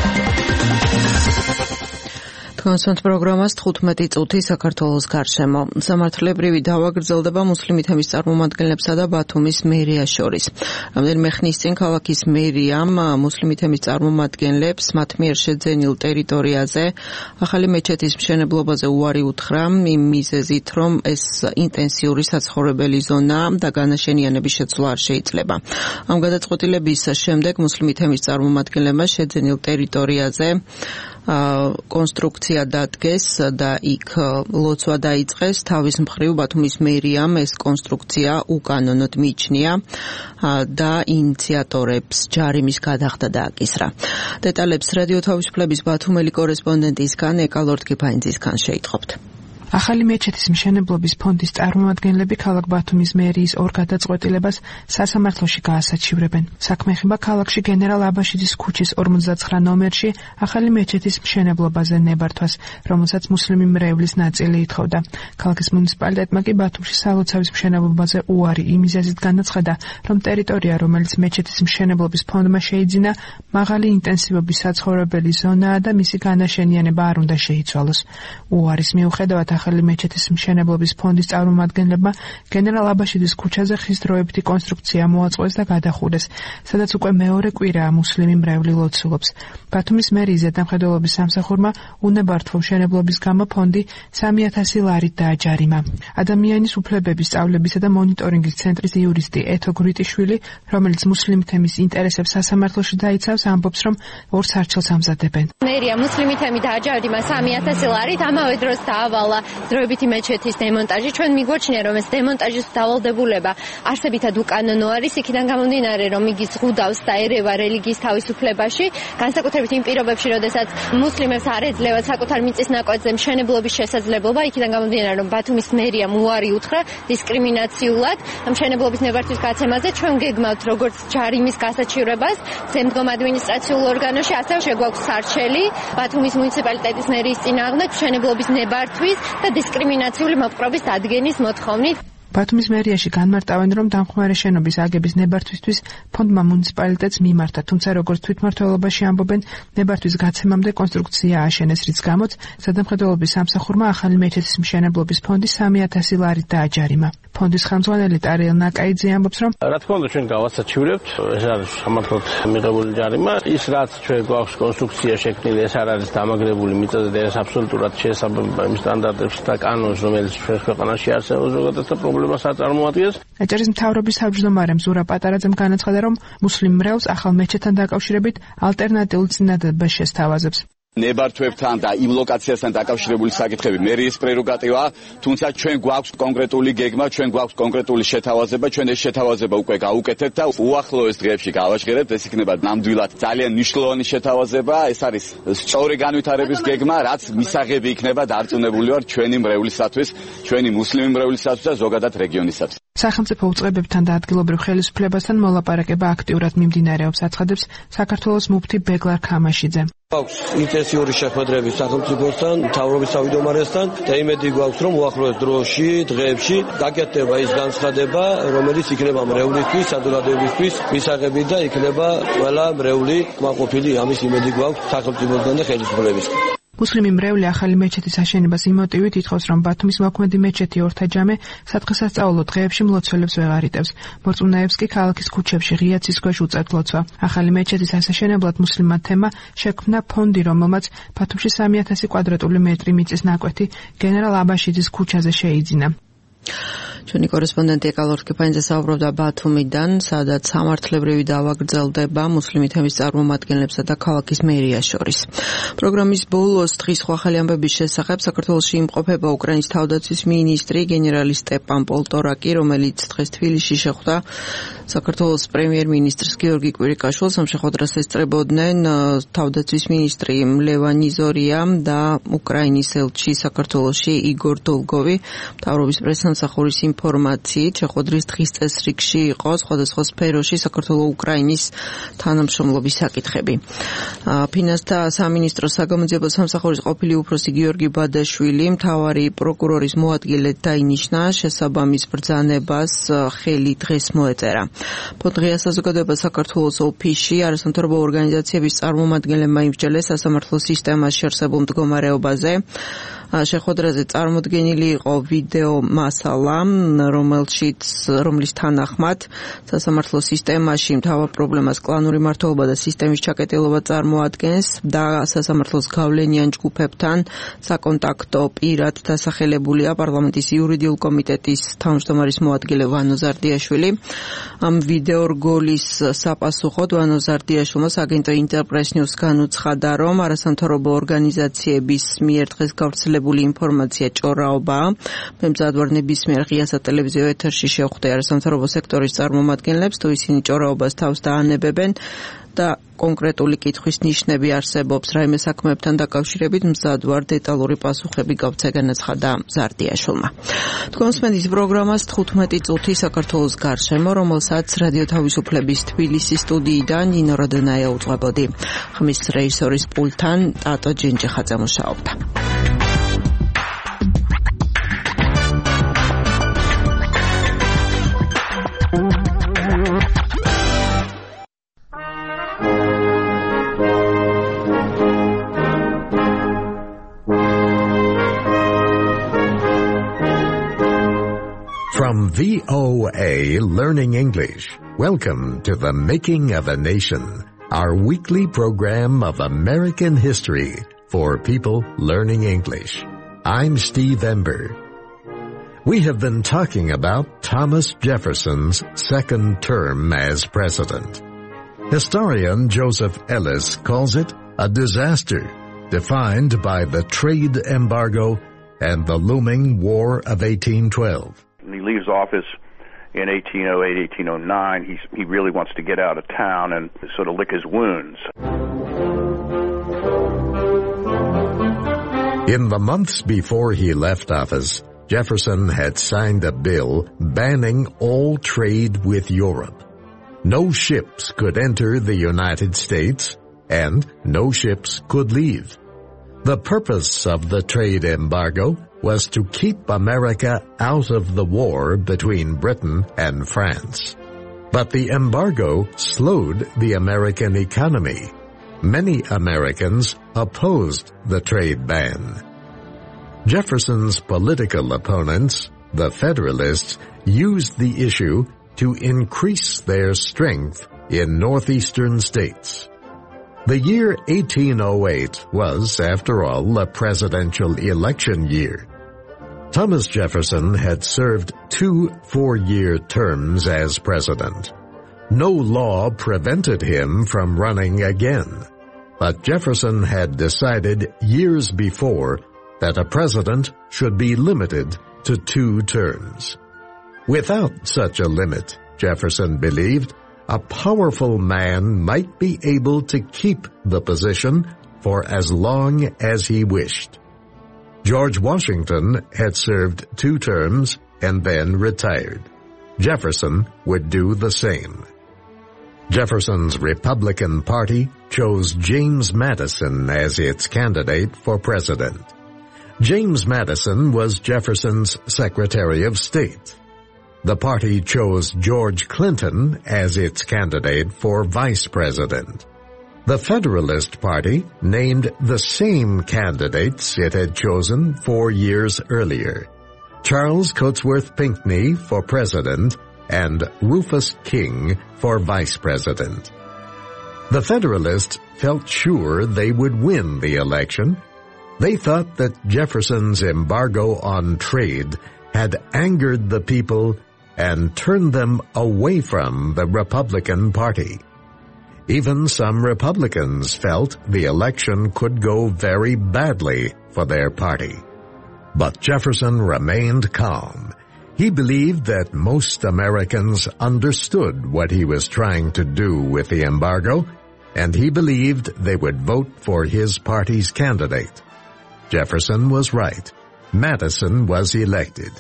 კონსონტ პროგრამას 15 წუთი საქართველოს გარშემო. სამართლებრივი დავა გრძელდება მუსლიმი თემის წარმომადგენლებსა და ბათუმის მერიას შორის. რამდენიმე ხნის წინ ქალაქის მერიამ მუსლიმი თემის წარმომადგენლებს მათ მიერ შეძენილ ტერიტორიაზე ახალი მეჩეთის მშენებლობაზე უარი უთხრა იმ მიზეზით, რომ ეს ინტენსიური საცხოვრებელი ზონაა და განაშენიანების შეცვლა არ შეიძლება. ამ გადაწყვეტილების შემდეგ მუსლიმი თემის წარმომადგენლებმა შეძენილ ტერიტორიაზე კონსტრუქცია დადგეს და იქ ლოცვა დაიწყეს. თავის მხრივ ბათუმის მერიამ ეს კონსტრუქცია უკანონოდ მიიჩნია და ინიციატორებს ჯარიმის გადახდა დააკისრა. დეტალებს რადიო თავისუფლების ბათუმელი კორესპონდენტისგან ეკალორდ კიფაინძისგან შეიტყობთ. ახალი მეჩეთის მშენებლობის ფონდის წარმომადგენლები ქალაქ ბათუმის მერიის ორ გადაწყვეტილებას სასამართლოში გაასაჩივრებენ. საქმე ეხება ქალაქში გენერალ აბაშიძის ქუჩის 59 ნომერში ახალი მეჩეთის მშენებლობაზე ნებართვას, რომელსაც მუსლიმი მრევლის ნაწილი ითხოვდა. ქალაქის მუნიციპალიტეტმა კი ბათუმში სალოცავის მშენებლობაზე უარი იმიზეზით განაცხადა, რომ ტერიტორია, რომელიც მეჩეთის მშენებლობის ფონდმა შეიძინა, მაღალი ინტენსივობის საცხოვრებელი ზონაა და მისი განაშენიანება არ უნდა შეიცვალოს. უარის მიუხედავად ახალი მეჩეთის მშენებლობის ფონდის წარმომადგენლებმა გენერალ აბაშიძის ქუჩაზე ხის დროებითი კონსტრუქცია მოაწყვეს და გადახურეს, სადაც უკვე მეორე კვირაა მუსლიმი მრევლი ლოცულობს. ბათუმის მერიის ზედამხედველობის სამსახურმა უნებართვო მშენებლობის გამო ფონდი 3000 ლარით დააჯარიმა. ადამიანის უფლებების სწავლებისა და მონიტორინგის ცენტრის იურისტი ეთო გრიტიშვილი, რომელიც მუსლიმი თემის ინტერესებს სასამართლოში დაიცავს, ამბობს, რომ ორ სარჩელს ამზადებენ. მერია მუსლიმი თემი დააჯარიმა 3000 ლარით, ამავე დროს დაავალა დროებითი მეჩეთის დემონტაჟი. ჩვენ მიგვაჩნია, რომ ეს დემონტაჟის დავალდებულება არსებითად უკანონო არის, იქიდან გამომდინარე, რომ იგი ზღუდავს და ერევა რელიგიის თავისუფლებაში, განსაკუთრებით იმ პირობებში, როდესაც მუსლიმებს არ ეძლევათ საკუთარ მიწის ნაკვეთზე მშენებლობის შესაძლებლობა, იქიდან გამომდინარე, რომ ბათუმის მერიამ უარი უთხრა დისკრიმინაციულად მშენებლობის ნებართვის გაცემაზე. ჩვენ გეგმავთ როგორც ჯარიმის გასაჩივრებას ზემდგომ ადმინისტრაციულ ორგანოში, ასევე შეგვაქვს სარჩელი ბათუმის მუნიციპალიტეტის მერიის წინააღმდეგ მშენებლობის ნებართვის და დისკრიმინაციული მოპყრობის დადგენის მოთხოვნით. ბათუმის მერიაში განმარტავენ, რომ დამხმარე შენობის აგების ნებართვისთვის ფონდმა მუნიციპალიტეტს მიმართა, თუმცა როგორც თვითმმართველობაში ამბობენ, ნებართვის გაცემამდე კონსტრუქცია ააშენეს, რის გამოც ზედამხედველობის სამსახურმა ახალი მეჩეთის მშენებლობის ფონდი 3000 ლარით დააჯარიმა. ფონდის ხელმძღვანელი ტარიელ ნაკაიძე ამბობს, რომ რა თქმა უნდა ჩვენ გავასაჩივრებთ, ეს არის სამართლოდ მიღებული ჯარიმა, ის რაც ჩვენ გვაქვს კონსტრუქცია შექმნილი, ეს არ არის დამაგრებული მიწაზე და ეს აბსოლუტურად შეესაბამება იმ სტანდარტებს და კანონს, რომელიც ჩვენ ქვეყანაში არსებობს ზოგადად და პრობლემას არ წარმოადგენს. ეჭერის მთავრობის თავმჯდომარე მზურა პატარაძემ განაცხადა, რომ მუსლიმ მრევლს ახალ მეჩეთთან დაკავშირებით ალტერნატიულ წინადადებას შესთავაზებს. ნებართვებთან და იმ ლოკაციასთან დაკავშირებული საკითხები მერიის პრეროგატივაა, თუმცა ჩვენ გვაქვს კონკრეტული გეგმა, ჩვენ გვაქვს კონკრეტული შეთავაზება, ჩვენ ეს შეთავაზება უკვე გავუკეთებთ და უახლოეს დღეებში გავაჟღერებთ, ეს იქნება ნამდვილად ძალიან მნიშვნელოვანი შეთავაზება, ეს არის სწორი განვითარების გეგმა, რაც მისაღები იქნება დარწმუნებული ვარ ჩვენი მრევლისათვის, ჩვენი მუსლიმი მრევლისათვის და ზოგადად რეგიონისათვის. სახელმწიფო უწყებებთან და ადგილობრივ ხელისუფლებასთან მოლაპარაკება აქტიურად მიმდინარეობს, აცხადებს საქართველოს მუფთი ბეგლარ ქამაშიძე. გვაქვს ინტენსიური შეხვედრები სახელმწიფოსთან, მთავრობის თავმჯდომარესთან და იმედი გვაქვს, რომ უახლოეს დროში, დღეებში გაკეთდება ის განცხადება, რომელიც იქნება მრევლისთვის, საზოგადოებისთვის მისაღები და იქნება ყველა მრევლი კმაყოფილი, ამის იმედი გვაქვს სახელმწიფოსთან და ხელისუფლებისგან. მუსლიმი მრევლი ახალი მეჩეთის აშენებას იმ მოტივით ითხოვს, რომ ბათუმის მოქმედი მეჩეთი ორთაჯამე სადღესასწაულო დღეებში მლოცველებს ვეღარ იტევს. მორწმუნეებს კი ქალაქის ქუჩებში ღია ცის ქვეშ უწევთ ლოცვა. ახალი მეჩეთის ასაშენებლად მუსლიმმა თემა შექმნა ფონდი, რომელმაც ბათუმში 3000 კვადრატული მეტრი მიწის ნაკვეთი გენერალ აბაშიძის ქუჩაზე შეიძინა. ჩვენი კორესპონდენტი ეკალორ კიფანიძე საუბრობდა ბათუმიდან, სადაც სამართლებრივი დავა გრძელდება მუსლიმი თემის წარმომადგენლებსა და ქალაქის მერიას შორის. პროგრამის ბოლოს დღის ახალი ამბების შესახებ საქართველოში იმყოფება უკრაინის თავდაცვის მინისტრი გენერალი სტეპან პოლტორაკი, რომელიც დღეს თბილისში შეხვდა საქართველოს პრემიერ-მინისტრს გიორგი კვირიკაშვილს. ამ შეხვედრას ესწრებოდნენ თავდაცვის მინისტრი ლევან ნიზორია და უკრაინის ელჩი საქართველოში იგორ დოლგოვი. მთავრობის პრესსამსახურის ინფორმაციით შეხვედრის დღის წესრიგში იყო სხვადასხვა სფეროში საქართველო-უკრაინის თანამშრომლობის საკითხები. ფინანსთა სამინისტროს საგამოძიებო სამსახურის ყოფილი უფროსი გიორგი ბადაშვილი მთავარი პროკურორის მოადგილედ დაინიშნა, შესაბამის ბრძანებას ხელი დღეს მოეწერა. ფონდღია საზოგადოება საქართველოს ოფისში არასამთავრობო ორგანიზაციების წარმომადგენლებმა იმსჯელეს სასამართლო სისტემაში არსებულ მდგომარეობაზე. შეხვედრაზე წარმოდგენილი იყო ვიდეო მასალა, რომლის თანახმად სასამართლო სისტემაში მთავარ პრობლემას კლანური მმართველობა და სისტემის ჩაკეტილობა წარმოადგენს და სასამართლოს გავლენიან ჯგუფებთან საკონტაქტო პირად დასახელებულია პარლამენტის იურიდიულ კომიტეტის თავმჯდომარის მოადგილე ვანო ზარდიაშვილი. ამ ვიდეო რგოლის საპასუხოდ ვანო ზარდიაშვილმა აგენტო ინტერპრეს ნიუს განუცხადა, რომ არასამთავრობო ორგანიზაციების მიერ დღეს გავრცელებული ინფორმაცია ჭორაობაა. მემზადვარ ნებისმიერ ღია სატელევიზიო ეთერში შევხვდა არასამთავრობო სექტორის წარმომადგენლებს, თუ ისინი ჭორაობას თავს დაანებებენ და კონკრეტული კითხვის ნიშნები არსებობს რაიმე საქმეებთან დაკავშირებით, მზადვარ დეტალური პასუხები გავცე, განაცხადა ზარდიაშვილმა. თქვენს პროგრამას 15 წუთი საქართველოს გარშემო, რომელსაც რადიო თავისუფლების თბილისის სტუდიიდან ნინო როდონაია უძღვებოდი. ხმის რეჟისორის პულტთან ტატო ჯენჯიხაძე მუშაობდა. From VOA Learning English, welcome to the Making of a Nation, our weekly program of American history for people learning English. I'm Steve Ember. We have been talking about Thomas Jefferson's second term as president. Historian Joseph Ellis calls it a disaster, defined by the trade embargo and the looming War of 1812. He leaves office in 1808, 1809. He really wants to get out of town and sort of lick his wounds. In the months before he left office, Jefferson had signed a bill banning all trade with Europe. No ships could enter the United States, and no ships could leave. The purpose of the trade embargo was to keep America out of the war between Britain and France. But the embargo slowed the American economy. Many Americans opposed the trade ban. Jefferson's political opponents, the Federalists, used the issue to increase their strength in northeastern states. The year 1808 was, after all, a presidential election year. Thomas Jefferson had served 2 4-year terms as president. No law prevented him from running again. But Jefferson had decided years before that a president should be limited to 2 terms. Without such a limit, Jefferson believed, a powerful man might be able to keep the position for as long as he wished. George Washington had served 2 terms and then retired. Jefferson would do the same. Jefferson's Republican Party chose James Madison as its candidate for president. James Madison was Jefferson's Secretary of State. The party chose George Clinton as its candidate for vice president. The Federalist Party named the same candidates it had chosen 4 years earlier: Charles Cotesworth Pinckney for president and Rufus King for vice president. The Federalists felt sure they would win the election. They thought that Jefferson's embargo on trade had angered the people and turned them away from the Republican Party. Even some Republicans felt the election could go very badly for their party. But Jefferson remained calm. He believed that most Americans understood what he was trying to do with the embargo, and he believed they would vote for his party's candidate. Jefferson was right. Madison was elected.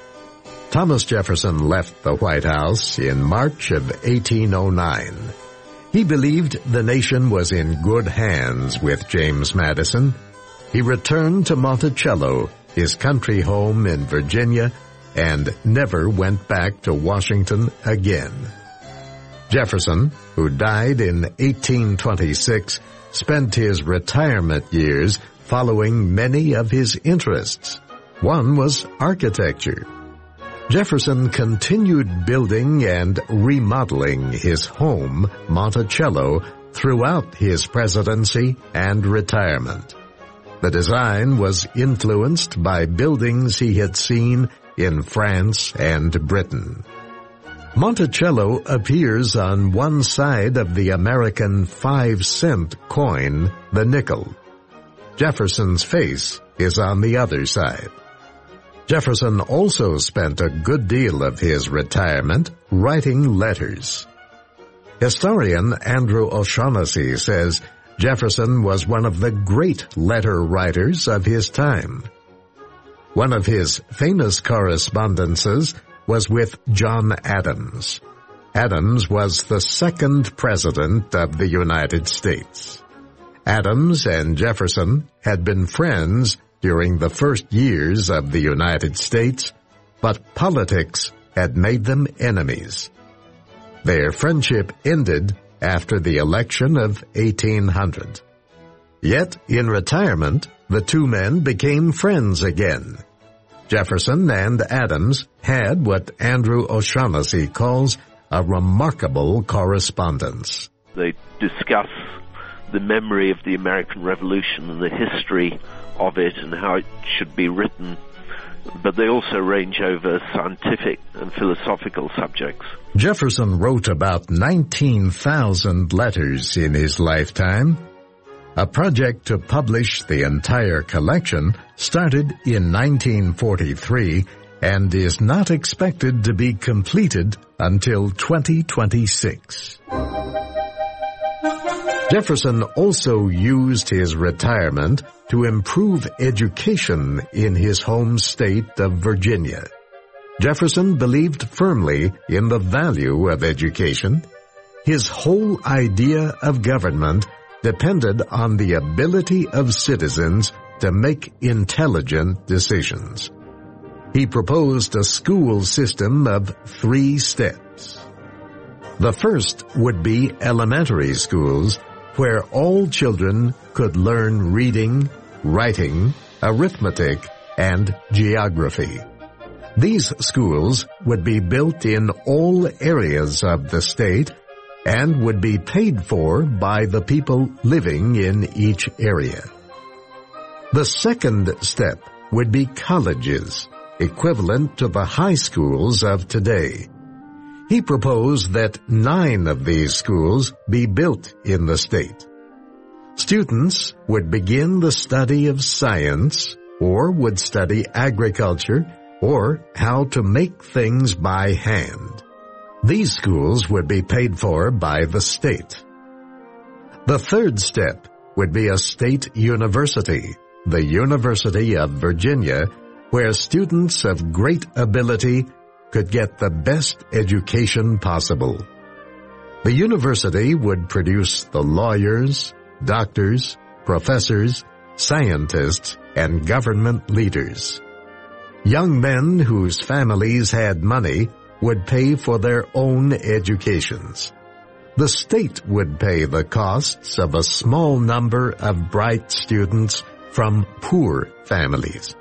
Thomas Jefferson left the White House in March of 1809. He believed the nation was in good hands with James Madison. He returned to Monticello, his country home in Virginia, and never went back to Washington again. Jefferson, who died in 1826, spent his retirement years following many of his interests. One was architecture. Jefferson continued building and remodeling his home, Monticello, throughout his presidency and retirement. The design was influenced by buildings he had seen in France and Britain. Monticello appears on one side of the American 5-cent coin, the nickel. Jefferson's face is on the other side. Jefferson also spent a good deal of his retirement writing letters. Historian Andrew O'Shaughnessy says Jefferson was one of the great letter writers of his time. One of his famous correspondences was with John Adams. Adams was the 2nd president of the United States. Adams and Jefferson had been friends during the first years of the United States, but politics had made them enemies. Their friendship ended after the election of 1800. Yet, in retirement, the 2 men became friends again. Jefferson and Adams had what Andrew O'Shaughnessy calls a remarkable correspondence. They discuss the memory of the American Revolution and the history of it and how it should be written, but they also range over scientific and philosophical subjects. Jefferson wrote about 19,000 letters in his lifetime. A project to publish the entire collection started in 1943 and is not expected to be completed until 2026. Jefferson also used his retirement to improve education in his home state of Virginia. Jefferson believed firmly in the value of education. His whole idea of government depended on the ability of citizens to make intelligent decisions. He proposed a school system of 3 steps. The first would be elementary schools, where all children could learn reading, writing, arithmetic, and geography. These schools would be built in all areas of the state and would be paid for by the people living in each area. The second step would be colleges, equivalent to the high schools of today. He proposed that 9 of these schools be built in the state. Students would begin the study of science, or would study agriculture, or how to make things by hand. These schools would be paid for by the state. The third step would be a state university, the University of Virginia, where students of great ability could get the best education possible. The university would produce the lawyers, doctors, professors, scientists, and government leaders. Young men whose families had money would pay for their own educations. The state would pay the costs of a small number of bright students from poor families.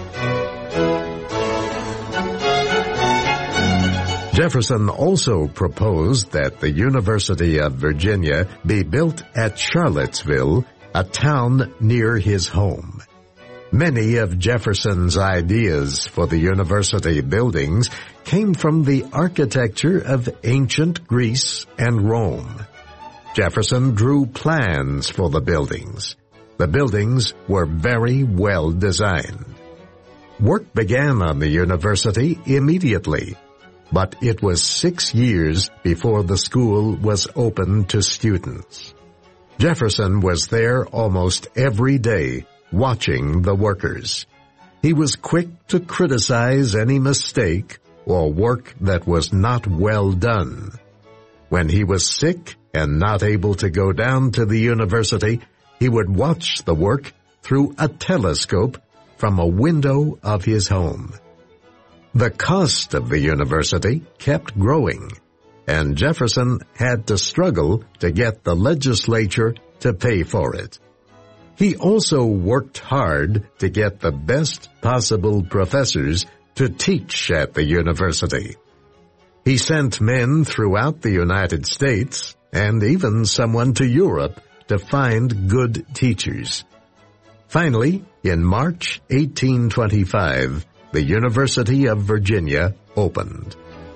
Jefferson also proposed that the University of Virginia be built at Charlottesville, a town near his home. Many of Jefferson's ideas for the university buildings came from the architecture of ancient Greece and Rome. Jefferson drew plans for the buildings. The buildings were very well designed. Work began on the university immediately, but it was 6 years before the school was open to students. Jefferson was there almost every day, watching the workers. He was quick to criticize any mistake or work that was not well done. When he was sick and not able to go down to the university, he would watch the work through a telescope from a window of his home. The cost of the university kept growing, and Jefferson had to struggle to get the legislature to pay for it. He also worked hard to get the best possible professors to teach at the university. He sent men throughout the United States, and even someone to Europe, to find good teachers. Finally, in March 1825, the University of Virginia opened.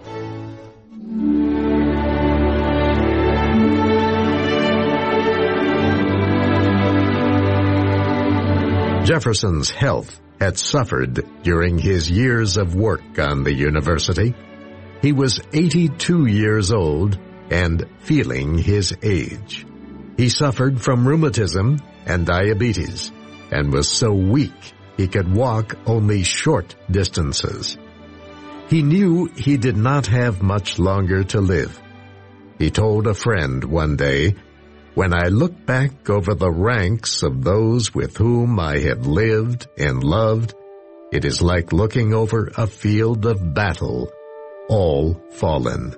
Jefferson's health had suffered during his years of work on the university. He was 82 years old and feeling his age. He suffered from rheumatism and diabetes and was so weak he could walk only short distances. He knew he did not have much longer to live. He told a friend one day, "When I look back over the ranks of those with whom I have lived and loved, it is like looking over a field of battle, all fallen."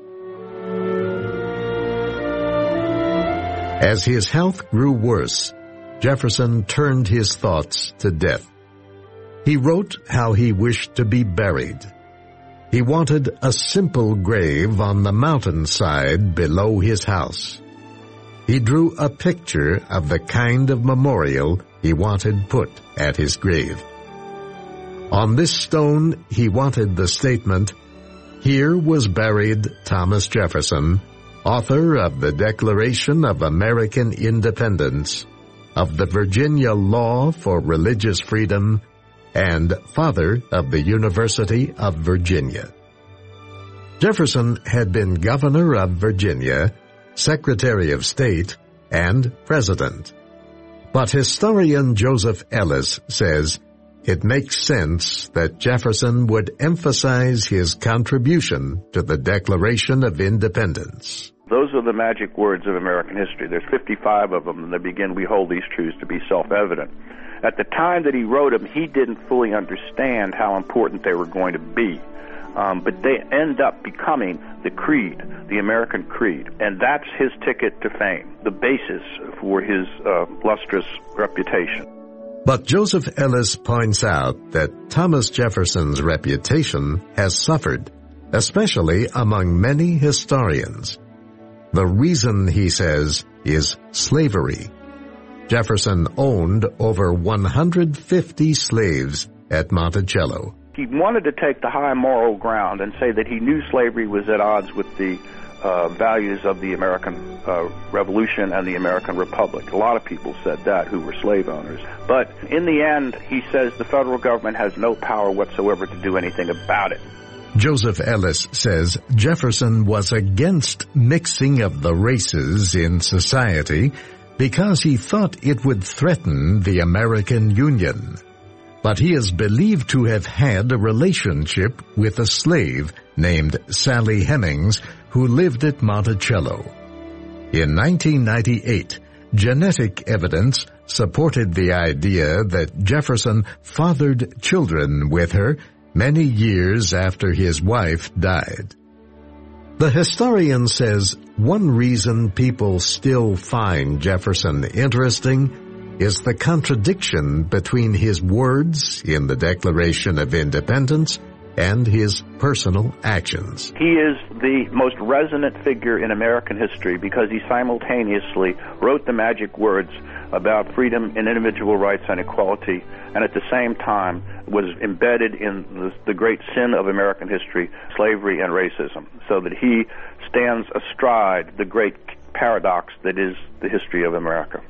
As his health grew worse, Jefferson turned his thoughts to death. He wrote how he wished to be buried. He wanted a simple grave on the mountainside below his house. He drew a picture of the kind of memorial he wanted put at his grave. On this stone, he wanted the statement, "Here was buried Thomas Jefferson, author of the Declaration of American Independence, of the Virginia Law for Religious Freedom, and father of the University of Virginia." Jefferson had been governor of Virginia, Secretary of State, and President. But historian Joseph Ellis says it makes sense that Jefferson would emphasize his contribution to the Declaration of Independence. Those are the magic words of American history. There's 55 of them, and they begin, "We hold these truths to be self-evident." At the time that he wrote them, he didn't fully understand how important they were going to be. But they end up becoming the creed, the American creed. And that's his ticket to fame, the basis for his lustrous reputation. But Joseph Ellis points out that Thomas Jefferson's reputation has suffered, especially among many historians. The reason, he says, is slavery. Jefferson owned over 150 slaves at Monticello. He wanted to take the high moral ground and say that he knew slavery was at odds with the values of the American Revolution and the American Republic. A lot of people said that who were slave owners. But in the end, he says the federal government has no power whatsoever to do anything about it. Joseph Ellis says Jefferson was against mixing of the races in society because he thought it would threaten the American Union. But he is believed to have had a relationship with a slave named Sally Hemings who lived at Monticello. In 1998, genetic evidence supported the idea that Jefferson fathered children with her many years after his wife died. The historian says one reason people still find Jefferson interesting is the contradiction between his words in the Declaration of Independence and his personal actions. He is the most resonant figure in American history because he simultaneously wrote the magic words about freedom and individual rights and equality, and at the same time was embedded in the great sin of American history, slavery and racism, so that he stands astride the great paradox that is the history of America.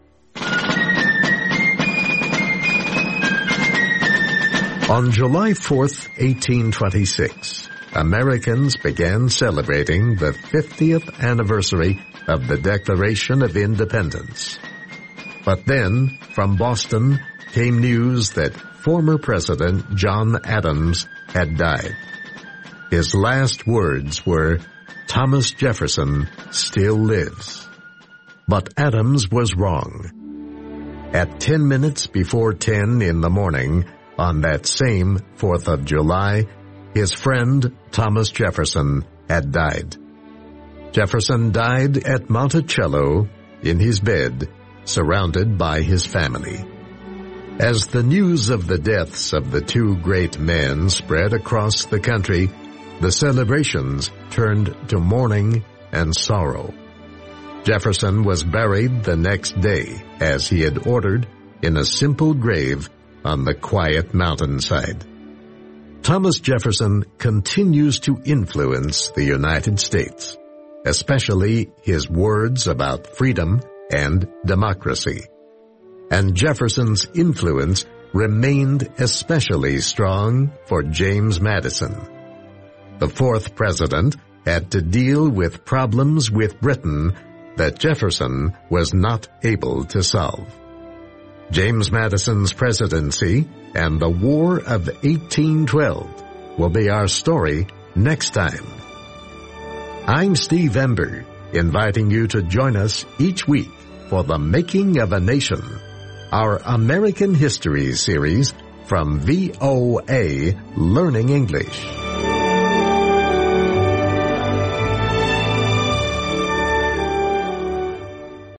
On July 4th, 1826, Americans began celebrating the 50th anniversary of the Declaration of Independence. But then, from Boston, came news that former President John Adams had died. His last words were, "Thomas Jefferson still lives." But Adams was wrong. At 10 minutes before 10 in the morning, on that same 4th of July, his friend Thomas Jefferson had died. Jefferson died at Monticello in his bed, surrounded by his family. As the news of the deaths of the two great men spread across the country, the celebrations turned to mourning and sorrow. Jefferson was buried the next day, as he had ordered, in a simple grave on the quiet mountainside. Thomas Jefferson continues to influence the United States, especially his words about freedom and democracy. And Jefferson's influence remained especially strong for James Madison. The fourth president had to deal with problems with Britain that Jefferson was not able to solve. James Madison's presidency and the War of 1812 will be our story next time. I'm Steve Ember, inviting you to join us each week for The Making of a Nation, our American History series from VOA Learning English.